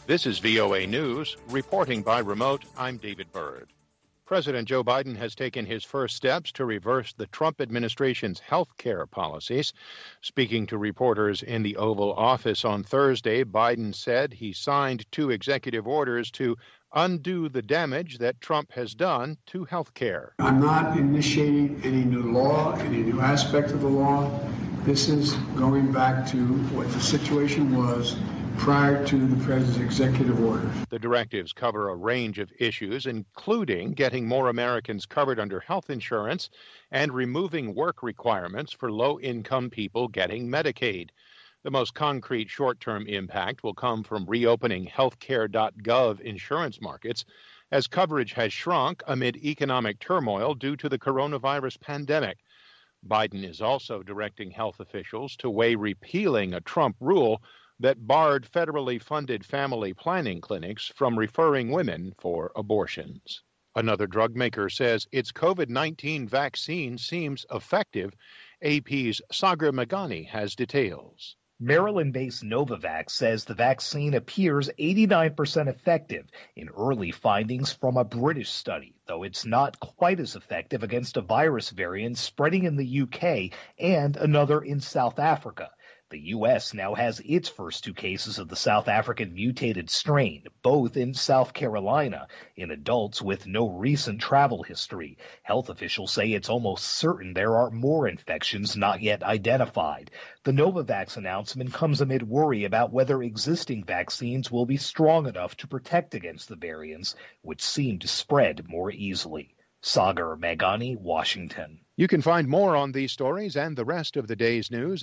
This is VOA News. Reporting by remote, I'm David Byrd. President Joe Biden has taken his first steps to reverse the Trump administration's health care policies. Speaking to reporters in the Oval Office on Thursday, Biden said he signed 2 executive orders to undo the damage that Trump has done to health care. I'm not initiating any new law, any new aspect of the law. This is going back to what the situation was prior to the president's executive orders. The directives cover a range of issues, including getting more Americans covered under health insurance and removing work requirements for low-income people getting Medicaid. The most concrete short-term impact will come from reopening healthcare.gov insurance markets as coverage has shrunk amid economic turmoil due to the coronavirus pandemic. Biden is also directing health officials to weigh repealing a Trump rule that barred federally funded family planning clinics from referring women for abortions. Another drug maker says its COVID-19 vaccine seems effective. AP's Sagar Meghani has details. Maryland-based Novavax says the vaccine appears 89% effective in early findings from a British study, though it's not quite as effective against a virus variant spreading in the UK and another in South Africa. The U.S. now has its first 2 cases of the South African mutated strain, both in South Carolina, in adults with no recent travel history. Health officials say it's almost certain there are more infections not yet identified. The Novavax announcement comes amid worry about whether existing vaccines will be strong enough to protect against the variants, which seem to spread more easily. Sagar Meghani, Washington. You can find more on these stories and the rest of the day's news